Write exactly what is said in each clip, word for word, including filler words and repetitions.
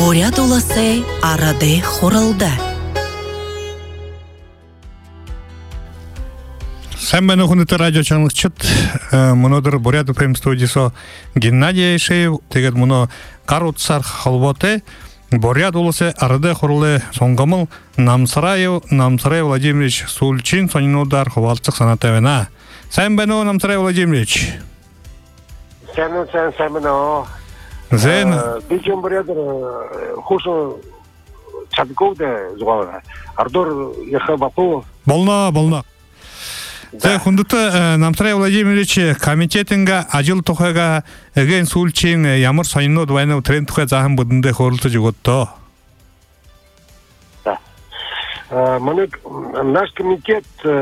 Бурят уласы арады хорылды. Сәмбәне хүнеті радио чаңлықчыт, мұнадыр Бурят УПМ студиясы Геннадий Ишеев, тегет мұны Карутсар халботы, Бурят улысы арады хорылы соңғамыл Намсараев, Намсарай Владимирович Сульчин, сонинудар хвалцық санатавена. Сәмбәне Намсарай Владимирович. Сәмбәне, сәмбәне. Зен. Бейчен Бурятыр хушу Чабковда звала. Ардор яха бапу. Болна, болна. Зен хундуты Намсарай Владимирович комитетинга ажил тухайга эген Сульчин ямар сайынно двойной тренд тухай захын будынды хорылты жиготто. Да. Наш комитет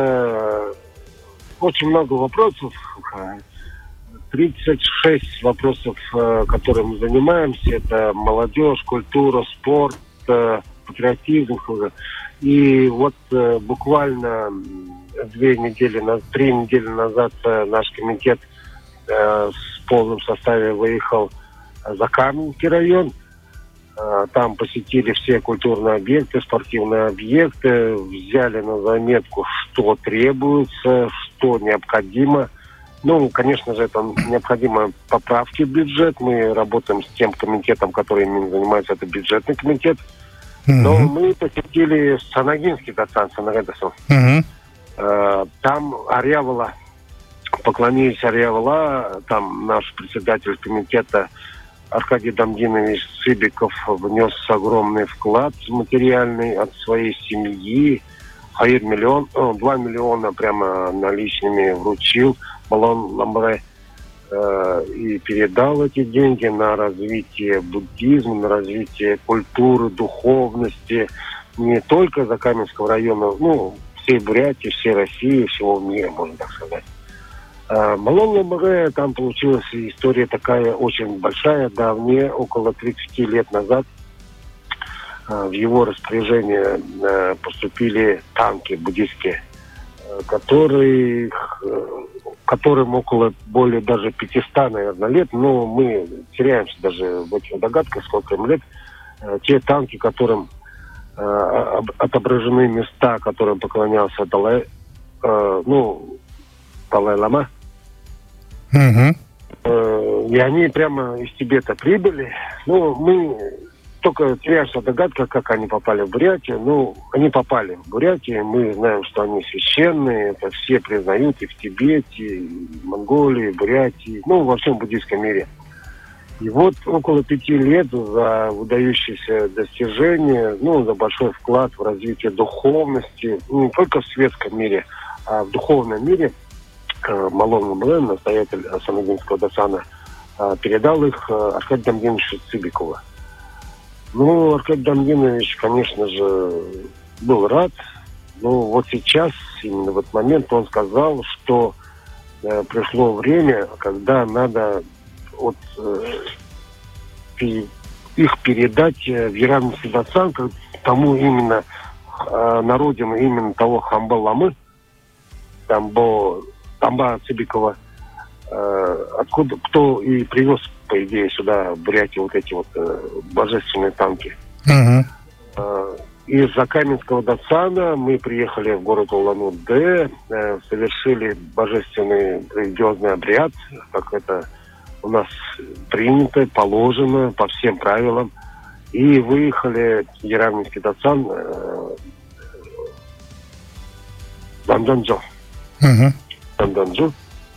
очень много вопросов. тридцать шесть вопросов, которыми мы занимаемся. Это молодежь, культура, спорт, патриотизм. И вот буквально две недели, три недели назад наш комитет в полном составе выехал за Каменский район. Там посетили все культурные объекты, спортивные объекты, взяли на заметку, что требуется, что необходимо. Ну, конечно же, это необходимо поправки в бюджет. Мы работаем с тем комитетом, который именно занимается, это бюджетный комитет. Mm-hmm. Но мы посетили Санагинский дацан, Санагадасов. Mm-hmm. Там Арьявола, поклонились Арьявола, там наш председатель комитета Аркадий Дамдинович Сыбиков внес огромный вклад материальный от своей семьи. Хаир миллион, о, два миллиона прямо наличными вручил Балон Ламбре э, и передал эти деньги на развитие буддизма, на развитие культуры, духовности не только Закаменского района, ну, всей Бурятии, всей России, всего мира, можно так сказать. Балон Ламбре, там получилась история такая очень большая, давняя, около тридцати лет назад. В его распоряжение поступили танки буддийские, которые, которым около более даже пятисот, наверное, лет, но мы теряемся даже в этих догадках, сколько им лет. Те танки, которым отображены места, которым поклонялся Далай, ну, Далай-лама, mm-hmm. и они прямо из Тибета прибыли. Ну, мы только теряется догадка, как они попали в Бурятию. Ну, они попали в Бурятию. Мы знаем, что они священные. Это все признают и в Тибете, и в Монголии, и в Бурятии. Ну, во всем буддийском мире. И вот около пяти лет за выдающиеся достижения, ну, за большой вклад в развитие духовности, ну, не только в светском мире, а в духовном мире, Малон Ламблен, настоятель Санагинского дацана, передал их Аркадию Дамдиновичу Цыбикову. Ну, Аркадий Дамдинович, конечно же, был рад. Но вот сейчас, именно в этот момент, он сказал, что э, пришло время, когда надо вот, э, их передать в Ярамский дацан, тому именно э, на родину именно того Хамба Ламы, Тамбо, Тамба Цыбикова, э, откуда, кто и привез, по идее, сюда, в Бурятию, вот эти вот э, божественные танки. Uh-huh. Э, из Закаменского дацана мы приехали в город Улан-Удэ, э, совершили божественный религиозный обряд, как это у нас принято, положено, по всем правилам, и выехали в Ярамский дацан э, Занданджо. Uh-huh. Занданджо.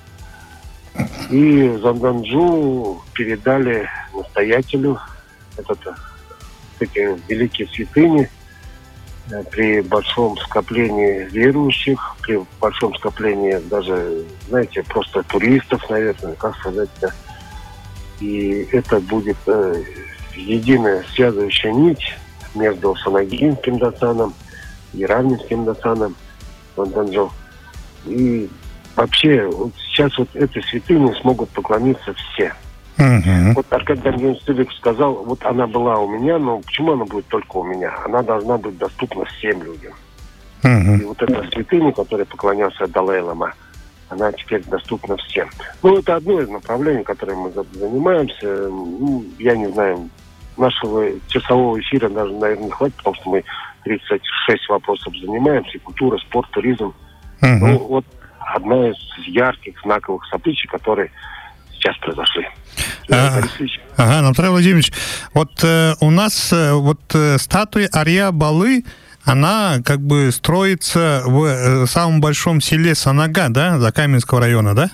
И Занданджу передали настоятелю этот, эти великие святыни при большом скоплении верующих, при большом скоплении даже, знаете, просто туристов, наверное, как сказать-то. И это будет э, единая связывающая нить между Санагинским дацаном и Ярамским дацаном Занданджу. И вообще, вот сейчас вот этой святыне смогут поклониться все. Uh-huh. Вот Аркадий Дамдинович сказал, вот она была у меня, но почему она будет только у меня? Она должна быть доступна всем людям. Uh-huh. И вот эта святыня, которой поклонялся Далай-лама, она теперь доступна всем. Ну, это одно из направлений, которым мы занимаемся. Ну, я не знаю, нашего часового эфира даже, наверное, не хватит, потому что мы тридцать шесть вопросов занимаемся. Культура, спорт, туризм. Uh-huh. Ну, вот одна из ярких, знаковых событий, которые сейчас произошли. Ага, ага, Наталья Владимирович, вот э, у нас э, вот э, статуя Арья Балы, она как бы строится в э, самом большом селе Санага, да, Закаменского района, да?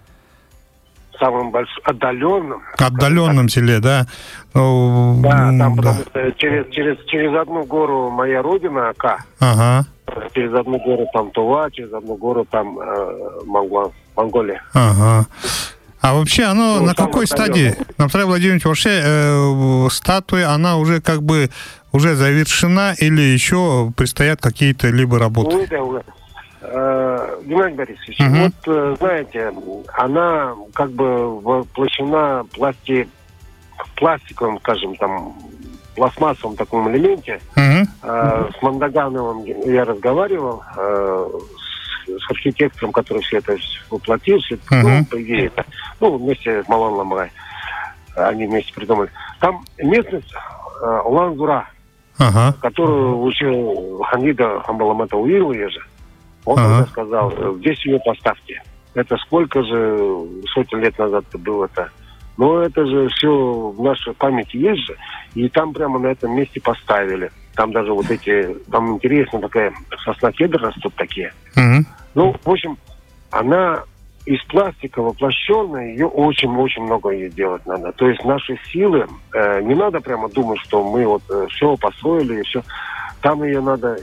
Самым большим, отдаленным. Отдаленном селе, да. Ну, да, там да. Потому что через, через, через одну гору моя родина, Ака. Ага. Через одну гору там Тува, через одну гору там э, Монго, Монголия. Ага. А вообще оно ну, на какой стадии? Наталья Владимирович, вообще э, статуя, она уже как бы уже завершена или еще предстоят какие-то либо работы? Ну, да, уже. Э, Геннадий Борисович, угу. вот, э, знаете, она как бы воплощена пласти... в пластиковом, скажем, там, пластмассовом таком элементе. Uh-huh. Э, с Мандагановым я разговаривал, э, с, с архитектором, который все это воплотил, все это, uh-huh. ну, по идее, это, ну, вместе с Малан Ламрай, они вместе придумали. Там местность э, Улан-Зура, uh-huh. которую учил Хамида Хамбаламата Уилла, я же, он uh-huh. тогда сказал, здесь ее поставьте. Это сколько же сотен лет назад было-то? Но это же все в нашей памяти есть же. И там прямо на этом месте поставили. Там даже вот эти... Там интересно, такая сосна кедр растут такие. Mm-hmm. Ну, в общем, она из пластика воплощенная. Ее очень-очень много ее делать надо. То есть наши силы... Э, не надо прямо думать, что мы вот э, все построили и все. Там ее надо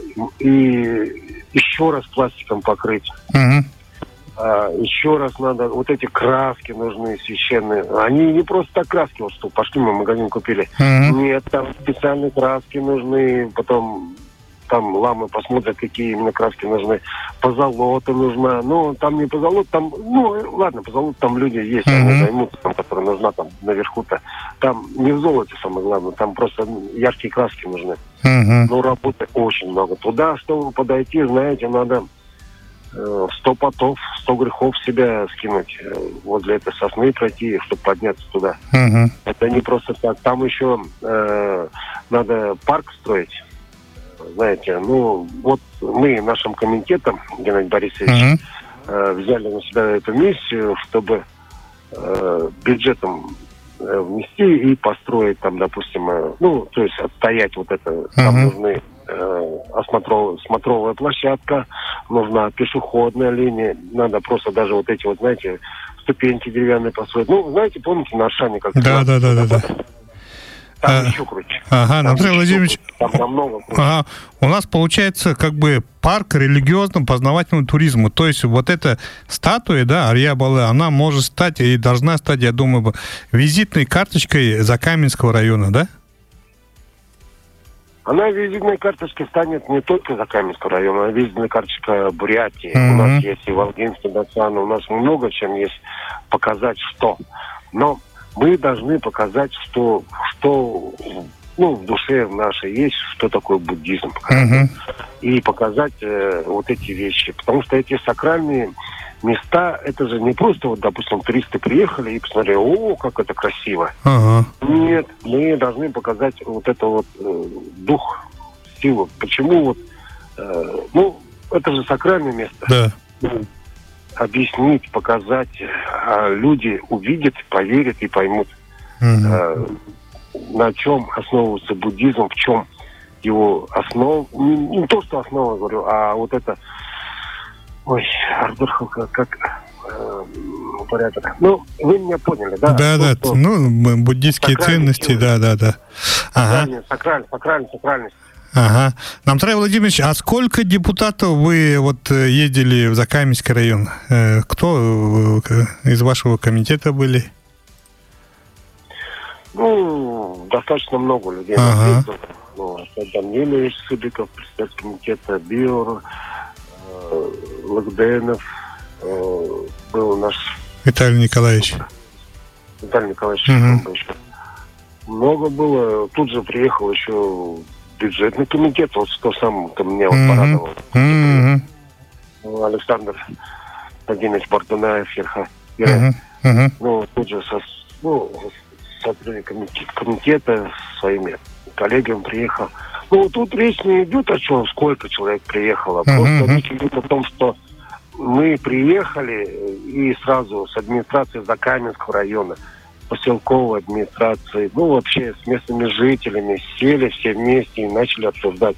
и еще раз пластиком покрыть. Mm-hmm. А, еще раз надо, вот эти краски нужны священные. Они не просто так краски, вот что пошли мы в магазин купили. Mm-hmm. Нет, там специальные краски нужны, потом там ламы посмотрят, какие именно краски нужны. Позолота нужна. Ну, там не позолота, там, ну, ладно, позолота там люди есть, mm-hmm. они займутся, там, которая нужна там наверху-то. Там не в золоте самое главное, там просто яркие краски нужны. Mm-hmm. Но работы очень много. Туда, чтобы подойти, знаете, надо... сто потов, сто грехов себя скинуть, возле этой сосны пройти, чтобы подняться туда. Uh-huh. Это не просто так. Там еще э, надо парк строить. Знаете, ну, вот мы нашим комитетом, Геннадий Борисович, uh-huh. э, взяли на себя эту миссию, чтобы э, бюджетом э, внести и построить там, допустим, э, ну, то есть отстоять вот это, uh-huh. там нужны осмотровая, смотровая площадка, нужна пешеходная линия, надо просто даже вот эти вот, знаете, ступеньки деревянные построить. Ну, знаете, помните на Аршане как... Да, да, да, да, да. Там а, еще круче. Ага, Наталья Владимирович, там намного круче. Ага, у нас получается как бы парк религиозно-познавательного туризма. То есть вот эта статуя, да, Арья Балы, она может стать и должна стать, я думаю, визитной карточкой Закаменского района, да? Она визитной карточкой станет не только Закаменского района, она визитной карточкой Бурятии. Mm-hmm. У нас есть и Волгинский, Дацан, у нас много чем есть показать, что. Но мы должны показать, что, что ну, в душе нашей есть, что такое буддизм. Mm-hmm. И показать э, вот эти вещи. Потому что эти сакральные места, это же не просто, вот, допустим, туристы приехали и посмотрели, о, как это красиво. Uh-huh. Нет, мы должны показать вот это вот э, дух, силу. Почему вот, э, ну, это же сакральное место. Да. Ну, объяснить, показать, а люди увидят, поверят и поймут, uh-huh. э, на чем основывается буддизм, в чем его основа. Не, не то, что основа, говорю, а вот это. Ой, Ардурху, как, как э, порядок. Ну, вы меня поняли, да? Да, да, что, ну, буддийские ценности, да, да, да. Ага. Сакральность, сакральность, сакральность. Ага. Наталья Владимирович, а сколько депутатов вы вот ездили в Закаменский район? Кто из вашего комитета были? Ну, достаточно много людей. Ага. Ну, Данилович Сыбиков, председатель комитета, Биор, Лагденов, э, был наш... Виталий Николаевич. Виталий Николаевич. Uh-huh. Еще. Много было. Тут же приехал еще бюджетный комитет. Вот что сам ко мне uh-huh. вот порадовал. Uh-huh. Александр Владимирович Бардунаев, Ерха. Uh-huh. Uh-huh. Ну, тут же со, ну, с сотрудник комитета, комитета своими коллегами приехал. Ну, тут речь не идет о чем, сколько человек приехало. Просто Mm-hmm. речь идет о том, что мы приехали и сразу с администрации Закаменского района, поселковой администрации, ну, вообще с местными жителями сели все вместе и начали обсуждать,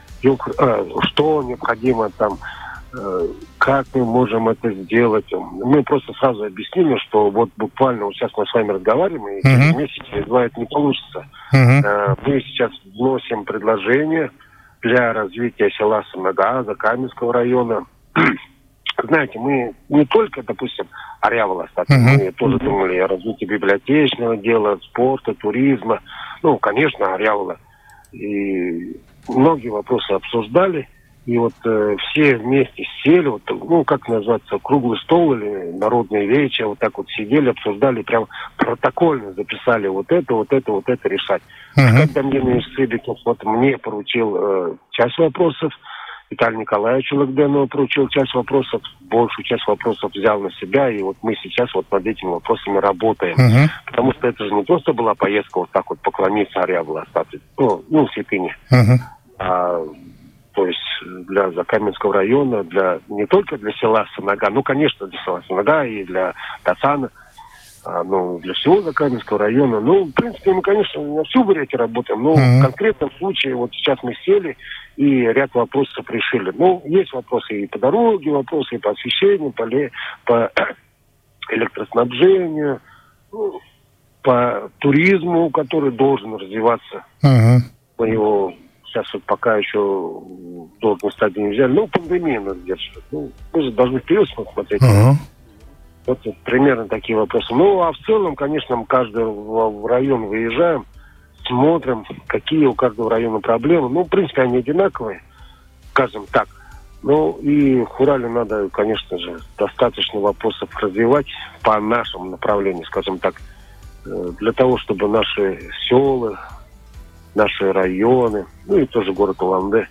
что необходимо там, как мы можем это сделать. Мы просто сразу объяснили, что вот буквально вот сейчас мы с вами разговариваем, и через Uh-huh. месяц, через два это не получится. Uh-huh. Мы сейчас вносим предложение для развития села Самага, Закаменского района. Знаете, мы не только, допустим, Орявола, кстати, uh-huh. мы тоже думали о развитии библиотечного дела, спорта, туризма. Ну, конечно, Орявола. И многие вопросы обсуждали. И вот э, все вместе сели, вот, ну, как называется, круглый стол или народные речи, вот так вот сидели, обсуждали, прям протокольно записали вот это, вот это, вот это решать. Uh-huh. Когда мне Сыбиков вот, мне поручил э, часть вопросов, Виталий Николаевич Лагденов поручил часть вопросов, большую часть вопросов взял на себя, и вот мы сейчас вот над этими вопросами работаем. Uh-huh. Потому что это же не просто была поездка вот так вот поклониться Орявле, остаться, ну, ну, святыне, uh-huh. а... То есть для Закаменского района, для не только для села Самага, ну, конечно, для села Самага и для Тацана, а, ну, для всего Закаменского района. Ну, в принципе, мы, конечно, на всю Бурятию работаем, но mm-hmm. в конкретном случае вот сейчас мы сели и ряд вопросов решили. Ну, есть вопросы и по дороге, вопросы и по освещению, по, ле... по электроснабжению, ну, по туризму, который должен развиваться. Mm-hmm. Мы его... Сейчас вот пока еще в должной стадии не взяли. Ну, пандемия нас держит. Ну, мы же должны вперед смотреть. Uh-huh. Вот, вот примерно такие вопросы. Ну, а в целом, конечно, мы каждый в район выезжаем, смотрим, какие у каждого района проблемы. Ну, в принципе, они одинаковые, скажем так. Ну, и в Урале надо, конечно же, достаточно вопросов развивать по нашему направлению, скажем так, для того, чтобы наши села, наши районы, ну и тоже город Улан-Удэ.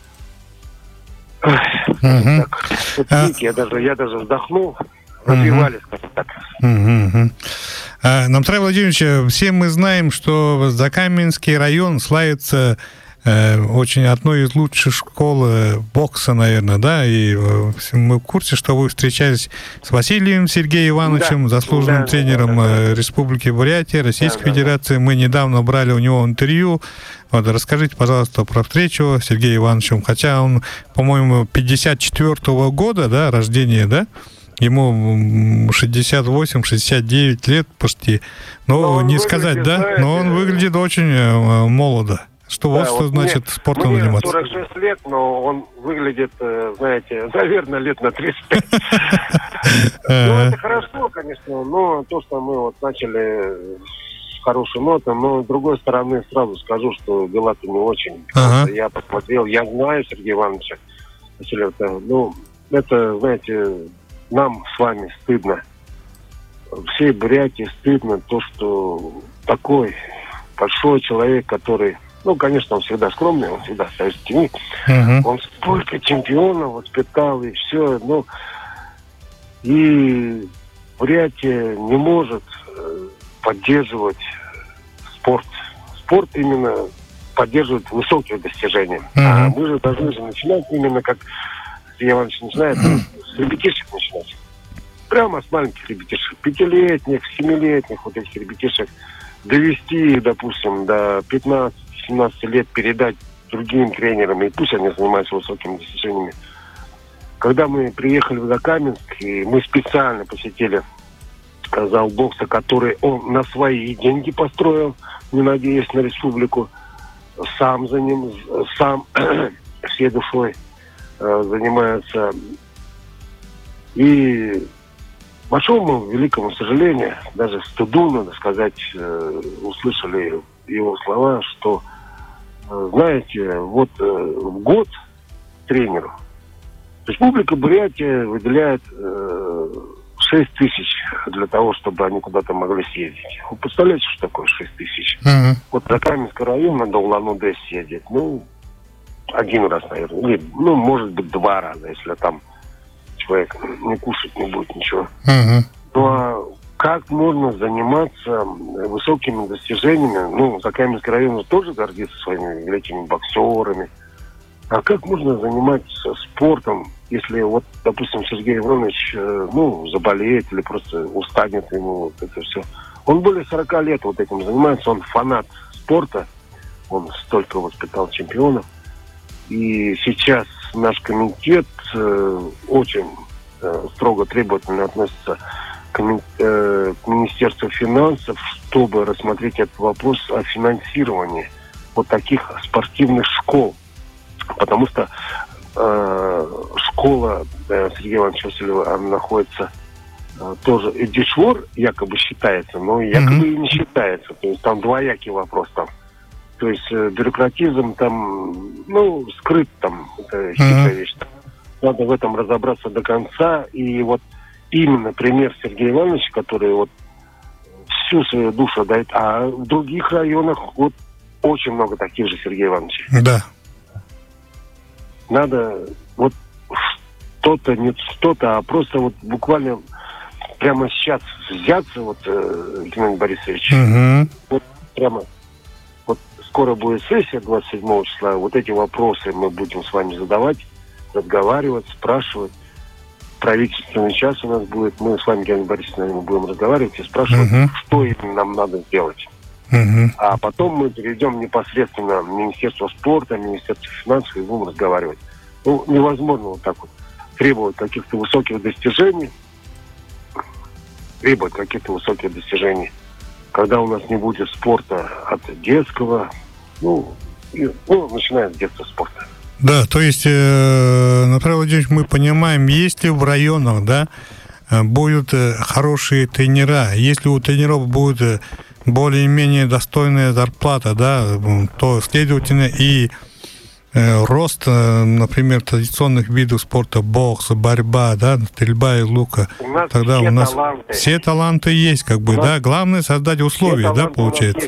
Uh-huh. Так, вот, видите, uh-huh. я даже, я даже вздохнул, развивали, uh-huh. скажем так. Uh-huh. Uh, Намтрай Владимирович, все мы знаем, что Закаменский район славится э, очень одной из лучших школ бокса, наверное, да, и э, мы в курсе, что вы встречались с Василием Сергеем Ивановичем, да. заслуженным да, тренером да, да, да. Республики Бурятия, Российской да, Федерации. Да, да. Мы недавно брали у него интервью. Вот, расскажите, пожалуйста, про встречу с Сергеем Ивановичем, хотя он, по-моему, пятьдесят четвёртого года, да, рождения, да? Ему шестьдесят восемь шестьдесят девять лет почти. Но, но не сказать, да? Знаете, но он выглядит очень э, молодо. Что да, вот, вот значит мне, спортом мне заниматься? сорок шесть лет, но он выглядит, знаете, наверное, лет на тридцать пять. Ну, это хорошо, конечно, но то, что мы вот начали с хорошей ноты, но с другой стороны сразу скажу, что дела-то не очень. Я посмотрел, я знаю Сергея Ивановича. Ну, это, знаете, нам с вами стыдно. Всей Бурятии стыдно то, что такой большой человек, который... Ну, конечно, он всегда скромный, он всегда ставит в тени. Uh-huh. Он столько чемпионов воспитал, и все. Ну, и Бурятия не может поддерживать спорт. Спорт именно поддерживает высокие достижения. Uh-huh. А мы же должны же начинать именно как Сергей Иванович начинает, с ребятишек начинать. Прямо с маленьких ребятишек. Пятилетних, семилетних вот этих ребятишек. Довести, допустим, до пятнадцати-семнадцати лет, передать другим тренерам, и пусть они занимаются высокими достижениями. Когда мы приехали в Закаменск, и мы специально посетили зал бокса, который он на свои деньги построил, не надеясь на республику, сам за ним, сам всей душой э, занимается. И к большому, великому сожалению, даже стыду, надо сказать, э, услышали его слова, что, э, знаете, вот э, в год тренеру Республика Бурятия выделяет э, шесть тысяч для того, чтобы они куда-то могли съездить. Вы представляете, что такое шесть тысяч? Uh-huh. Вот до Каменского района до Улан-Удэ съездить, ну, один раз, наверное, или, ну, может быть, два раза, если там человек не кушать не будет ничего. Uh-huh. Ну, а как можно заниматься высокими достижениями? Ну, Закаменский район тоже гордится своими великими боксерами. А как можно заниматься спортом, если, вот, допустим, Сергей Иванович, ну, заболеет или просто устанет ему вот это все? Он более сорока лет вот этим занимается, он фанат спорта, он столько воспитал чемпионов. И сейчас наш комитет э, очень э, строго требовательно относится к, э, к Министерству финансов, чтобы рассмотреть этот вопрос о финансировании вот таких спортивных школ. Потому что э, школа э, Сергея Ивановича Васильева, она находится э, тоже Эдишвор, якобы считается, но якобы mm-hmm. и не считается. То есть там двоякий вопрос там. То есть э, бюрократизм там, ну, скрыт там, это хитрая mm-hmm. вещь. Надо в этом разобраться до конца. И вот именно пример Сергея Ивановича, который вот всю свою душу дает, а в других районах вот очень много таких же Сергея Ивановича. Да. Надо вот что-то, не что-то, а просто вот буквально прямо сейчас взяться, вот, э, Геннадий Борисович, угу. вот прямо, вот скоро будет сессия двадцать седьмого числа, вот эти вопросы мы будем с вами задавать, разговаривать, спрашивать. Правительственный час у нас будет, мы с вами, Геннадий Борисович, наверное, будем разговаривать и спрашивать, угу. что именно нам надо сделать. Угу. А потом мы перейдем непосредственно в Министерство спорта, Министерство финансов и будем разговаривать. Ну, невозможно вот так вот требовать каких-то высоких достижений, требовать каких-то высоких достижений, когда у нас не будет спорта от детского, ну, и, ну начиная с детства спорта. Да, то есть, э, Наталья Владимирович, мы понимаем, если в районах, да, будут хорошие тренера, если у тренеров будет более-менее достойная зарплата, да, то, следовательно, и э, рост, э, например, традиционных видов спорта, бокс, борьба, да, стрельба из лука, у тогда у нас таланты. все таланты есть, как бы, да, главное создать условия, да, получается.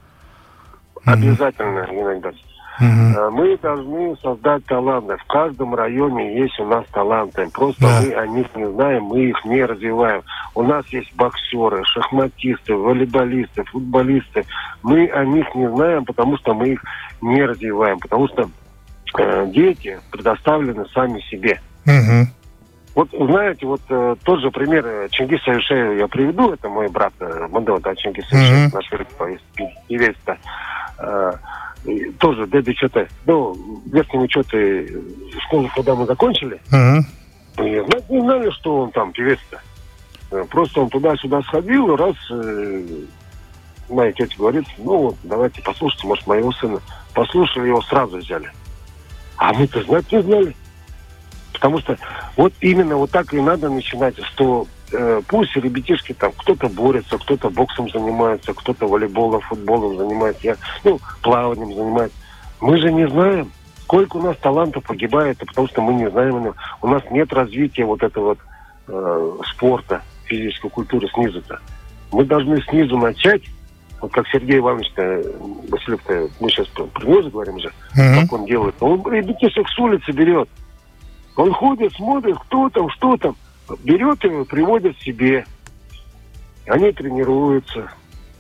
Обязательно, Геннадий Борисович. Угу. Мы должны создать таланты. В каждом районе есть у нас таланты. Просто да. мы о них не знаем, мы их не развиваем. У нас есть боксеры, шахматисты, волейболисты, футболисты. Мы о них не знаем, потому что мы их не развиваем. Потому что э, дети предоставлены сами себе. Угу. Вот, знаете, вот э, тот же пример Чингиса Ишеева я приведу. Это мой брат э, Мандела, да, Чингис Ишеев, наш певец-то. Э, тоже Д Д Ч Т. Ну, верхние учеты школы, когда мы закончили, uh-huh. и знать не знали, что он там певец-то. Просто он туда-сюда сходил, и раз э, моя тетя говорит, ну вот, давайте послушайте, может, моего сына. Послушали его, сразу взяли. А мы-то знать не знали. Потому что вот именно вот так и надо начинать, что э, пусть ребятишки там, кто-то борется, кто-то боксом занимается, кто-то волейболом, футболом занимается, я, ну, плаванием занимается. Мы же не знаем, сколько у нас талантов погибает, потому что мы не знаем, у нас нет развития вот этого вот, э, спорта, физической культуры снизу-то. Мы должны снизу начать, вот как Сергей Иванович-то, Васильев-то, мы сейчас про, про него же говорим же, uh-huh. как он делает. Он ребятишек с улицы берет. Он ходит, смотрит, кто там, что там. Берет его, приводит себе. Они тренируются.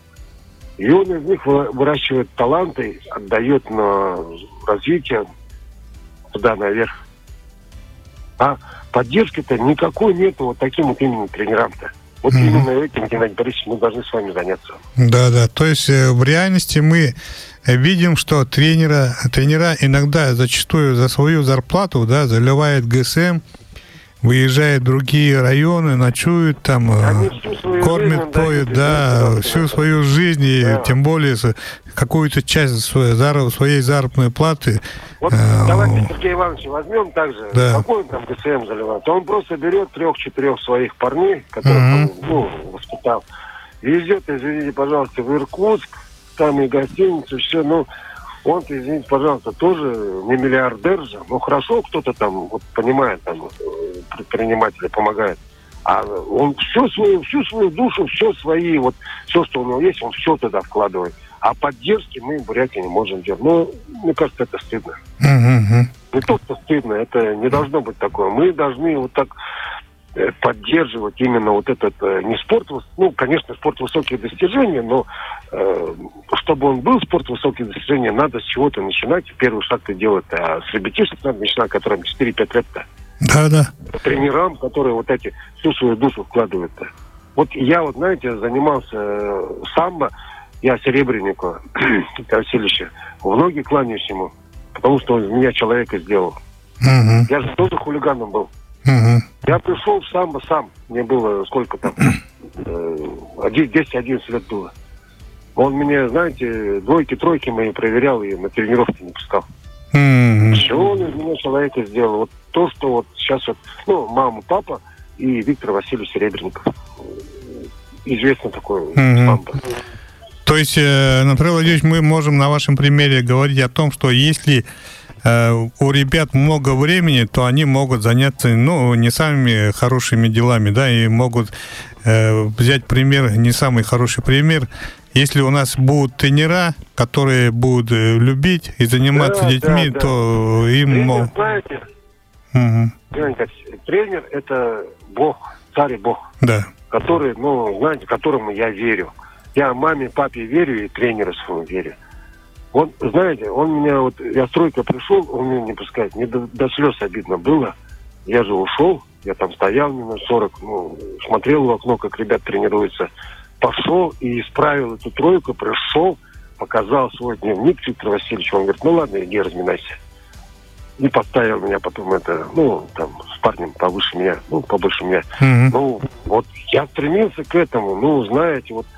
И он из них выращивает таланты, отдает на развитие туда наверх. А поддержки-то никакой нету вот таким вот именно тренерам-то. Вот mm-hmm. именно этим, Геннадий Борисович, мы должны с вами заняться. Да, да. То есть в реальности мы видим, что тренера, тренера иногда зачастую за свою зарплату, да, заливают Г С М, выезжают в другие районы, ночуют там, кормят, поют, да, да, всю свою жизнь, и да. тем более какую-то часть своей, своей заработной платы. Вот э, давайте Сергея Ивановича возьмем также. Да. Какой он там Г С М заливает? Он просто берет трех-четырех своих парней, которых uh-huh. он, ну, воспитал, везет, извините, пожалуйста, в Иркутск, там и гостиницы, все, ну, он-то, извините, пожалуйста, тоже не миллиардер же. Ну, хорошо, кто-то там, вот, понимает, там, предприниматели помогает. А он всю свою, всю свою душу, все свои, вот, все, что у него есть, он все туда вкладывает. А поддержки мы в Бурятии не можем делать. Ну, мне кажется, это стыдно. Uh-huh. Не то, что стыдно, это не должно быть такое. Мы должны вот так поддерживать именно вот этот э, не спорт, ну, конечно, спорт высоких достижений, но э, чтобы он был спорт высоких достижений, надо с чего-то начинать. Первый шаг ты делать, а с ребятишек надо начинать, которым четыре-пять лет-то. Да, да. Тренерам, которые вот эти всю свою душу вкладывают-то. Вот я вот, знаете, занимался э, самбо, я серебрянику Виктора Васильевича, в ноги кланяюсь ему, потому что он из меня человека сделал. Угу. Я же тоже хулиганом был. Угу. Я пришел в самбо сам. Мне было сколько там? десять-одиннадцать лет было. Он меня, знаете, двойки-тройки мои проверял и на тренировки не пускал. Mm-hmm. Все он из меня человека сделал. Вот то, что вот сейчас вот, ну, мама, папа и Виктор Васильевич Серебренников. Известный такой Mm-hmm. самбо. То есть, э, Анатолий Владимирович, мы можем на вашем примере говорить о том, что если э, у ребят много времени, то они могут заняться, ну, не самыми хорошими делами, да, и могут э, взять пример, не самый хороший пример. Если у нас будут тренера, которые будут любить и заниматься Да, детьми, да, да. то им Тренер, могут... знаете, Угу. тренер – это Бог, царь и Бог, Да. который, ну, знаете, которому я верю. Я маме, папе верю и тренеру своему верю. Он, знаете, он меня вот, я с тройкой пришел, он меня не пускает. Мне до, до слез обидно было. Я же ушел, я там стоял минут сорок, ну, смотрел в окно, как ребят тренируются. Пошел и исправил эту тройку, пришел, показал свой дневник Виктору Васильевичу. Он говорит, ну ладно, иди разминайся. И поставил меня потом это, ну, там, с парнем повыше меня, ну, побольше меня. Угу. Ну, вот я стремился к этому, ну, знаете, вот,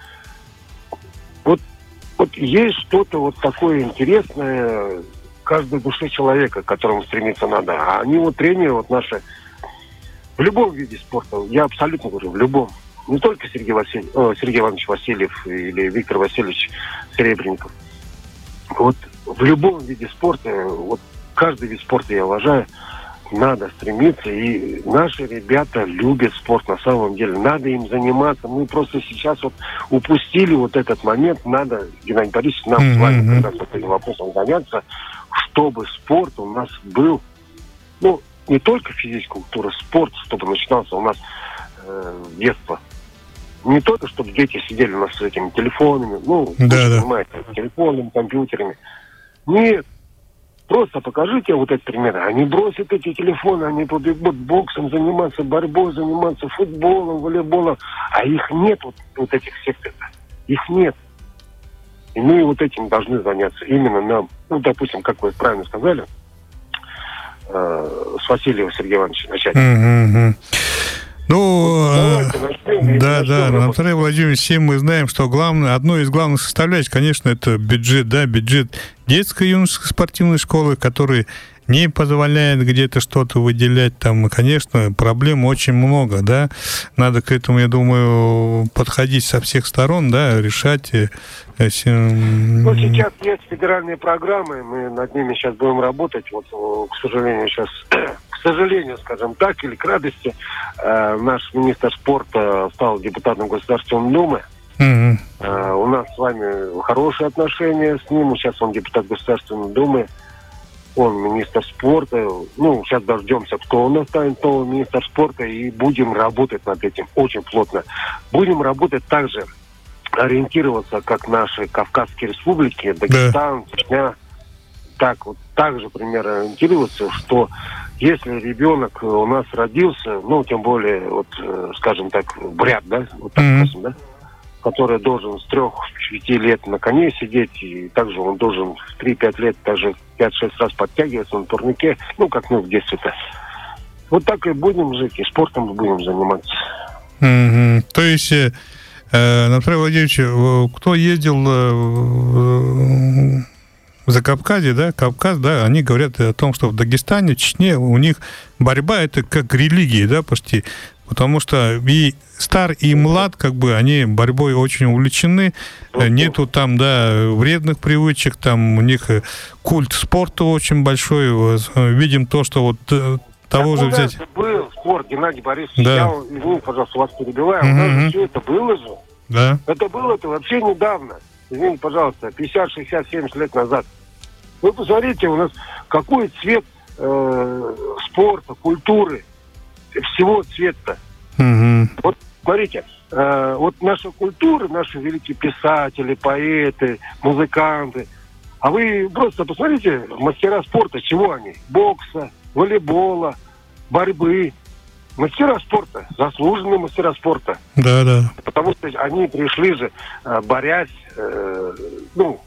вот, вот есть что-то вот такое интересное в каждой душе человека, к которому стремиться надо. А они вот тренеры вот наши в любом виде спорта, я абсолютно говорю, в любом. Не только Сергей, Василь... О, Сергей Иванович Васильев или Виктор Васильевич Серебренников. Вот в любом виде спорта, вот каждый вид спорта я уважаю, надо стремиться. И наши ребята любят спорт на самом деле. Надо им заниматься. Мы просто сейчас вот упустили вот этот момент. Надо, Геннадий Борисович, нам mm-hmm. с вами как раз вот этим вопросом заняться, чтобы спорт у нас был, ну, не только физическая культура, спорт, чтобы начинался у нас э, детство. Не только, чтобы дети сидели у нас с этими телефонами, ну, да, вы да. понимаете, телефонами, компьютерами. Нет. Просто покажите вот этот пример. Они бросят эти телефоны, они побегут боксом заниматься, борьбой заниматься, футболом, волейболом. А их нет, вот, вот этих сектор. Их нет. И мы вот этим должны заняться. Именно нам. Ну, допустим, как вы правильно сказали, э, с Васильева Сергея Ивановича начать. Mm-hmm. Ну, Давайте начнем, да, начнем да, работать. Анатолий Владимирович, все мы знаем, что главное, одно из главных составляющих, конечно, это бюджет, да, бюджет детской юношеской спортивной школы, который не позволяет где-то что-то выделять, там, конечно, проблем очень много, да, надо к этому, я думаю, подходить со всех сторон, да, решать. Если... Ну, сейчас есть федеральные программы, мы над ними сейчас будем работать, вот, к сожалению, сейчас... К сожалению, скажем так, или к радости, э, наш министр спорта стал депутатом Государственной Думы. Mm-hmm. Э, у нас с вами хорошие отношения с ним. Сейчас он депутат Государственной Думы. Он министр спорта. Ну, сейчас дождемся, кто у нас станет новый министр спорта, и будем работать над этим очень плотно. Будем работать также, ориентироваться, как наши Кавказские республики, Дагестан, yeah. Чечня. Так вот, также примерно ориентироваться, что если ребенок у нас родился, ну, тем более, вот, скажем так, брат, да, вот так Mm-hmm. скажем, да, который должен с трех-пяти лет на коне сидеть, и также он должен в три-пять лет даже пять-шесть раз подтягиваться на турнике, ну, как мы в детстве-то. Вот так и будем жить, и спортом будем заниматься. Mm-hmm. То есть, э, Анатолий Владимирович, кто ездил э, в Закавказье, да, Кавказ, да, они говорят о том, что в Дагестане, Чечне у них борьба это как религия, да, почти, потому что и стар, и млад, как бы, они борьбой очень увлечены, нету там, да, вредных привычек, там у них культ спорта очень большой, видим то, что вот того так же у нас взять... был спорт, Геннадий Борисович, да. я, извините, пожалуйста, вас перебиваю, Mm-hmm. у нас же все это было же. Да. Это было-то вообще недавно. Извините, пожалуйста, пятьдесят, шестьдесят, семьдесят лет назад. Вы посмотрите, у нас какой цвет э, спорта, культуры, всего цвета. Угу. Вот смотрите, э, вот наша культура, наши великие писатели, поэты, музыканты, а вы просто посмотрите, мастера спорта, чего они? Бокса, волейбола, борьбы. Мастера спорта, заслуженные мастера спорта. Да, да. Потому что они пришли же, борясь, э, ну,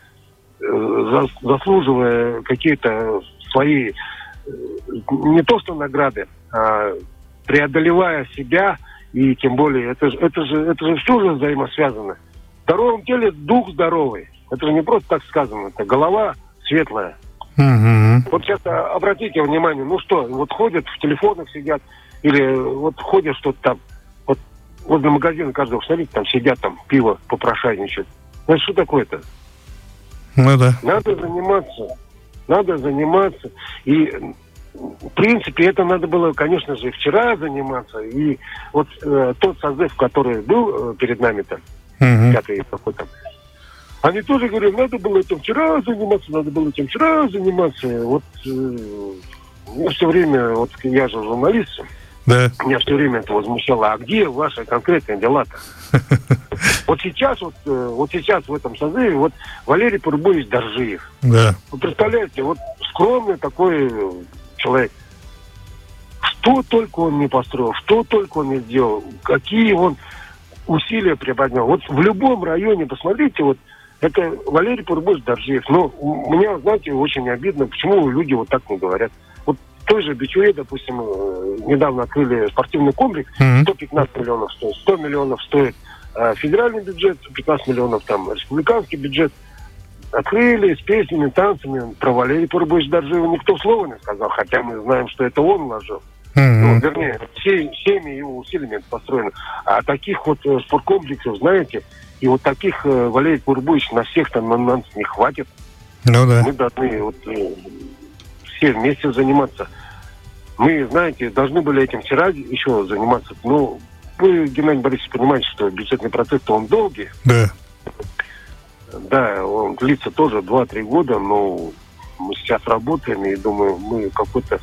э, заслуживая какие-то свои, э, не то что награды, а преодолевая себя, и тем более, это же, это же, это же все же взаимосвязано. В здоровом теле дух здоровый. Это же не просто так сказано, это голова светлая. Угу. Вот сейчас обратите внимание, ну что, вот ходят, в телефонах сидят, или вот ходят что-то там, вот возле магазина каждого, смотрите, там сидят, там пиво попрошайничают. Ну что такое-то? Ну да. Надо заниматься, надо заниматься. И в принципе это надо было, конечно же, вчера заниматься. И вот э, тот созыв, который был э, перед нами-то, Угу. пятый какой-то, они тоже говорят, надо было этим вчера заниматься, надо было этим вчера заниматься. Вот э, я все время, вот я же журналист, Да. меня все время это возмущало. А где ваши конкретные дела-то? Вот сейчас, вот, э, вот сейчас в этом созыве, вот Валерий Порубович Доржиев. Да. Вы представляете, вот скромный такой человек. Что только он не построил, что только он не сделал, какие он усилия приподнял. Вот в любом районе, посмотрите, вот это Валерий Порубович Доржиев. Но у меня, знаете, очень обидно, почему люди вот так не говорят. Вот в той же Бичуре, допустим, недавно открыли спортивный комплекс, Мгм. сто пятнадцать миллионов стоит, сто миллионов стоит э, федеральный бюджет, пятнадцать миллионов там республиканский бюджет. Открыли с песнями, танцами. Про Валерия Порубовича Доржиева никто слова не сказал, хотя мы знаем, что это он вложил. Ну, Мгм. вернее, все, всеми его усилиями это построено. А таких вот э, спорткомплексов, знаете, и вот таких э, Валерий Порубович на всех там на нас не хватит. Ну да. Мы должны вот, э, все вместе заниматься. Мы, знаете, должны были этим вчера еще заниматься. Но вы, Геннадий Борисович, понимаете, что бюджетный процесс-то он долгий. Да. Да, он длится тоже два-три года, но мы сейчас работаем, и думаю, мы какой-то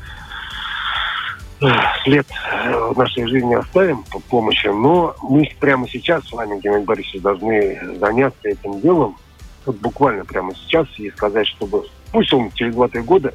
э, след в нашей жизни оставим по помощи. Но мы прямо сейчас с вами, Геннадий Борисович, должны заняться этим делом. Вот буквально прямо сейчас и сказать, чтобы пусть он через два-три года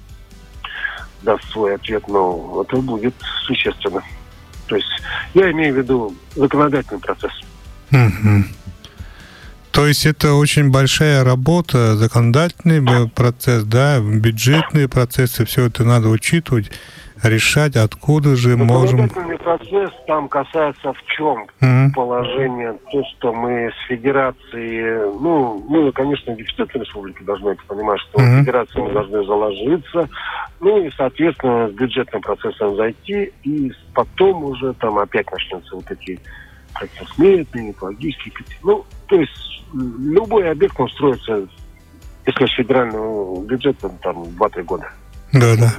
даст свой ответ, но это будет существенно. То есть я имею в виду законодательный процесс. Мгм. То есть это очень большая работа, законодательный б- процесс, да, бюджетные процессы, все это надо учитывать, решать, откуда же можем... Законодательный процесс там касается в чем? Мгм. Положение, то, что мы с федерацией, ну, мы, конечно, дефицитной республики должны это понимать, что Мгм. в федерации мы должны заложиться, ну и, соответственно, с бюджетным процессом зайти, и потом уже там опять начнутся вот эти сметные, экологические, ну, то есть любой объект, он строится, если с федерального бюджета, там, два-три года. Да, да.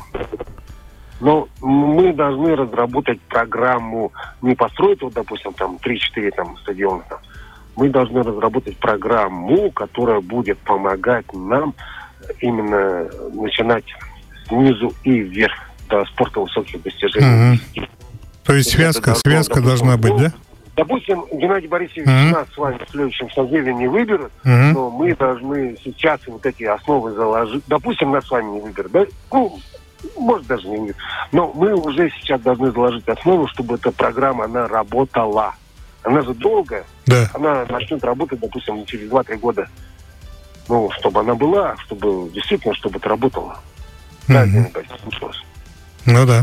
Но мы должны разработать программу, не построить, вот, допустим, там три-четыре там, стадиона. Там. Мы должны разработать программу, которая будет помогать нам именно начинать снизу и вверх до спорта высоких достижений. Мгм. То есть Это связка, должно, связка допустим, должна быть, ну, да? Допустим, Геннадий Борисович Мгм. нас с вами в следующем созыве не выберут, Мгм. но мы должны сейчас вот эти основы заложить. Допустим, нас с вами не выберут, да? Ну, может, даже не выберут. Но мы уже сейчас должны заложить основу, чтобы эта программа, она работала. Она же долгая. Да. Она начнет работать, допустим, через два-три года. Ну, чтобы она была, чтобы действительно, чтобы это работало. Да, Мгм. Геннадий Борисович, слушаю вас. Ну да.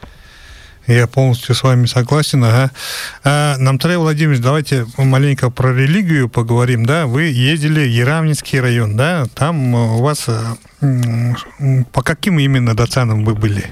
Я полностью с вами согласен. Ага. А, Намтарай Владимирович, давайте маленько про религию поговорим. Да, вы ездили в Яравнинский район, да? Там э, у вас э, м, по каким именно дацанам вы были?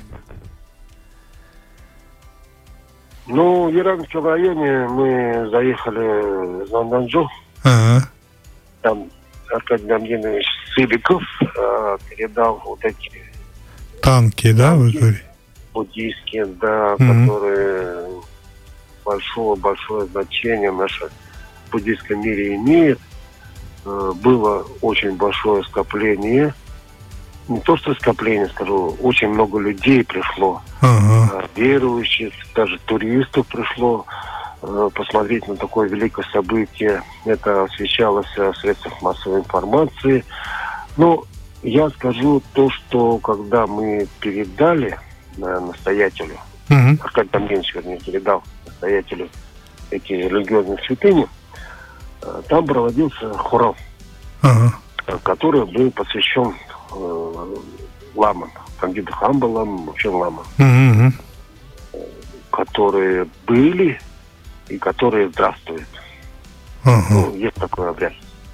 Ну, в Яравнинском районе мы заехали в Нанданджу. Ага. Там Аркадий Дамьянович Сыбиков э, передал вот эти Танки, да, вы Танки. говорите? буддийские, да, Мгм. которые большое-большое значение в нашем буддийском мире имеют. Э, было очень большое скопление не то что скопление, скажу, очень много людей пришло, Ага. верующих, даже туристов пришло э, посмотреть на такое великое событие. Это освещалось в средствах массовой информации. Ну, я скажу то, что когда мы передали э, настоятелю, Мгм. Аркадий Тамбинович, вернее, передал настоятелю эти религиозные святыни, э, там проводился хорал, Ага. э, который был посвящен э, ламам, Кандиду Хамбалам, вообще ламам, Мгм. которые были и которые здравствуют. Ага. Ну, есть такой обряд.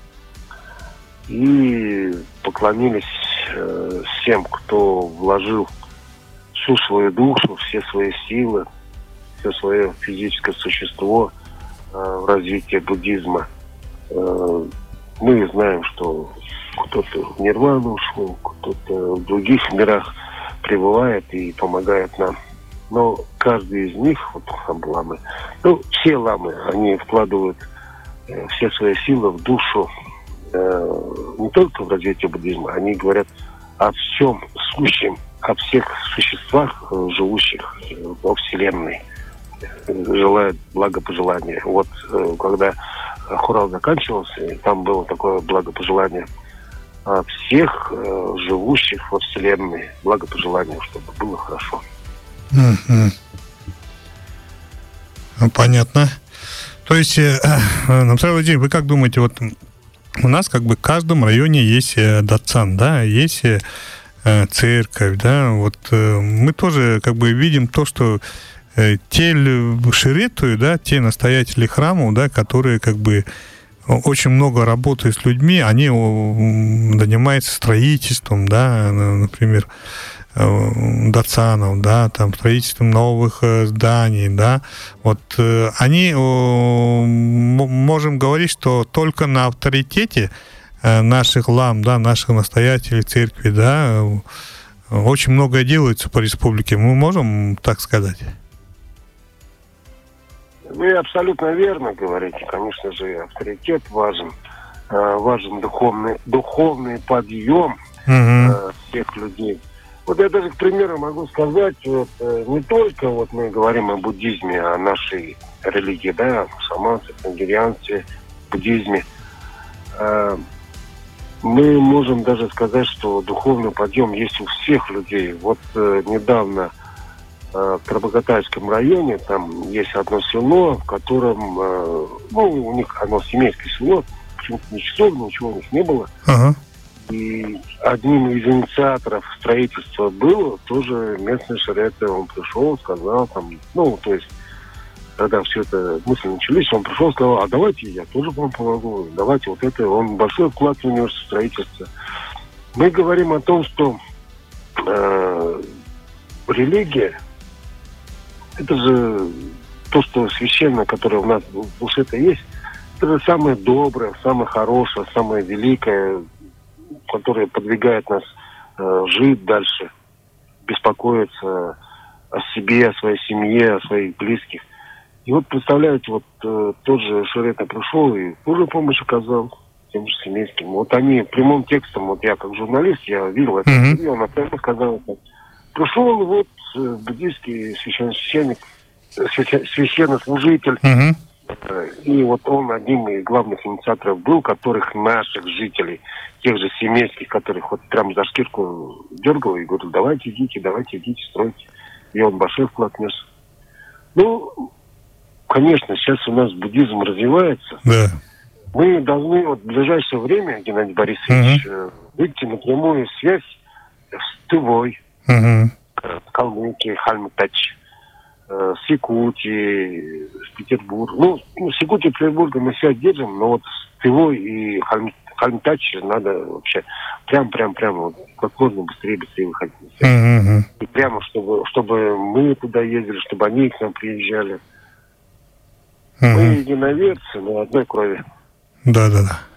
И поклонились э, всем, кто вложил всю свою душу, все свои силы, все свое физическое существо э, в развитие буддизма. Э, мы знаем, что кто-то в нирвану ушел, кто-то в других мирах пребывает и помогает нам. Но каждый из них, вот ламы, ну, все ламы, они вкладывают э, все свои силы в душу, э, не только в развитие буддизма, они говорят о всем сущем, о всех существах, э, живущих э, во Вселенной, э, желают благопожелания. Вот э, когда хорал заканчивался, и там было такое благопожелание о всех э, живущих во Вселенной, благопожелания, чтобы было хорошо. Мгм. Ну, понятно. То есть, э, э, Намсар Владимирович, вы как думаете, вот у нас как бы в каждом районе есть э, датсан, да, есть э, э, церковь, да, вот э, мы тоже как бы видим то, что э, те лю- ширитуи, да, те настоятели храмов, да, которые как бы очень много работают с людьми, они о, м, занимаются строительством, да, на- например, э, датсанов, да, там, строительством новых э, зданий, да, вот э, они, о, м- можем говорить, что только на авторитете э, наших лам, да, наших настоятелей церкви, да, э, очень многое делается по республике, мы можем так сказать? Вы абсолютно верно говорите. Конечно же, авторитет важен. Э, важен духовный, духовный подъем Мгм. э, всех людей. Вот я даже, к примеру, могу сказать, вот, э, не только вот мы говорим о буддизме, о нашей религии, да, о мусульманстве, нигерианстве, буддизме. Э, мы можем даже сказать, что духовный подъем есть у всех людей. Вот э, недавно в Трабокатайском районе, там есть одно село, в котором, э, ну, у них оно семейское село, почему-то ничего, ничего у них не было. Ага. И одним из инициаторов строительства было тоже местный шариата. Он пришел, сказал, там, ну, то есть, когда все это мысли начались, он пришел, сказал, а давайте я тоже вам помогу, давайте вот это, он большой вклад внес в строительство. Мы говорим о том, что э, религия, это же то, что священное, которое у нас в душе-то есть, это же самое доброе, самое хорошее, самое великое, которое подвигает нас э, жить дальше, беспокоиться о себе, о своей семье, о своих близких. И вот, представляете, вот э, тот же шариата пришел и тоже помощь оказал тем же семейским. Вот они прямым текстом, вот я как журналист, я видел это, Мгм. и он опять сказал, это. Пришел вот э, буддийский священник, священ- священнослужитель, Мгм. э, и вот он одним из главных инициаторов был, которых наших жителей, тех же семейских, которых вот прям за шкирку дергал и говорил, давайте идите, давайте идите, стройте. И он большой вклад внес. Ну, конечно, сейчас у нас буддизм развивается. Да. Мы должны вот в ближайшее время, Геннадий Борисович, э, выйти на прямую связь с Тывой, Мгм. Калмыкии, Хальмтач, э, с Якутией, с Петербургом. Ну, ну, с Якутией и Петербургом мы связь держим, но вот с Тывой и Хальм, Хальмтач надо вообще прям-прям-прям вот, как можно быстрее быстрее выходить на связь. Мгм. И прямо, чтобы, чтобы мы туда ездили, чтобы они к нам приезжали. Мы Мгм. единоверцы на одной крови. Да, да, да.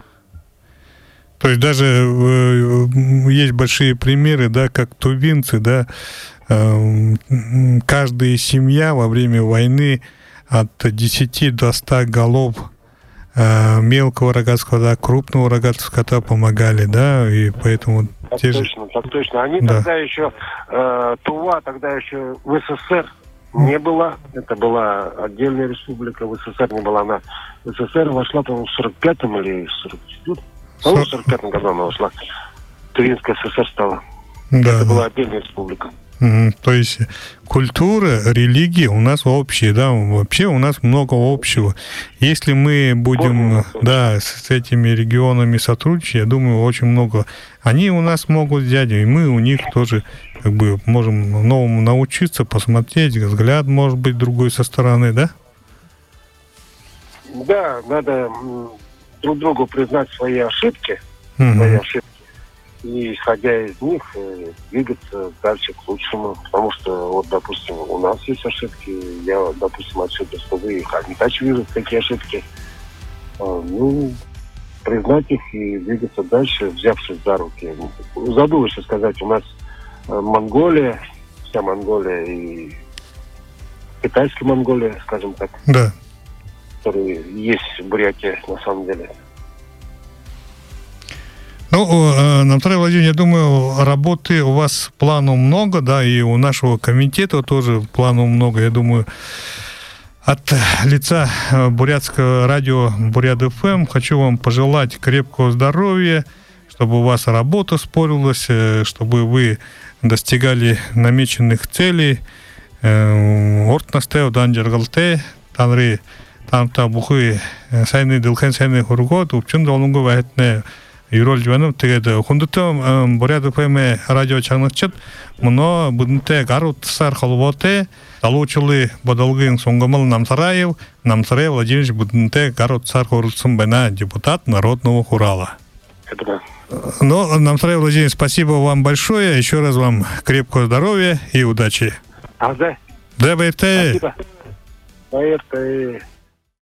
То есть даже э, есть большие примеры, да, как тувинцы, да, э, м, каждая семья во время войны от десяти до ста голов э, мелкого рогатого скота, крупного рогатого скота помогали, да, и поэтому Так те же. точно, так точно. Они Да. тогда еще, э, Тува тогда еще в СССР не была. Это была отдельная республика, в СССР не была она. В СССР вошла, по-моему, в сорок пятом или сорок четвёртом. По-моему, в сорок пятом году она вошла. Тувинская ССР стала. Да, Это да. была отдельная республика. Мгм. То есть культура, религия у нас общие, да, вообще у нас много общего. Если мы будем, Корни да, с, с этими регионами сотрудничать, я думаю, очень много. Они у нас могут взять, и мы у них тоже как бы можем новому научиться, посмотреть, взгляд может быть другой со стороны, да? Да, надо м, друг другу признать свои ошибки, Мгм. свои ошибки. И, исходя из них, э, двигаться дальше к лучшему. Потому что, вот, допустим, у нас есть ошибки. Я, допустим, отсюда, что вы их не дальше вижу, такие ошибки. А, ну, признать их и двигаться дальше, взявшись за руки. Забыл еще сказать, у нас э, Монголия, вся Монголия и китайская Монголия, скажем так, Да. которые есть в Бурятии, на самом деле. Ну, э, Наталья Владимировна, я думаю, работы у вас плану много, да, и у нашего комитета тоже плану много. Я думаю, от лица э, бурятского радио Бурят эф эм хочу вам пожелать крепкого здоровья, чтобы у вас работа спорилась, э, чтобы вы достигали намеченных целей. Ортнастеу данжергалте, танры, танта бухы, сайны дылхэн сайны хургот, упчун долунгу вайтне Юрол Жуанов, тэгээд хүндэтэ Бурят эф эм радио чагнагчид муно бүгдөнтэй гар утсаар холбоотой залуучулы бодолгын Сунгамал Намсараев, Намсарай Владимирович бүгдөнтэй гар утсаар хуралсан байна, депутат Народного хурала. Это да. Ну, Намсарай Владимирович, спасибо вам большое, еще раз вам крепкого здоровья и удачи. А, да. ДБТ. Спасибо. Поверь,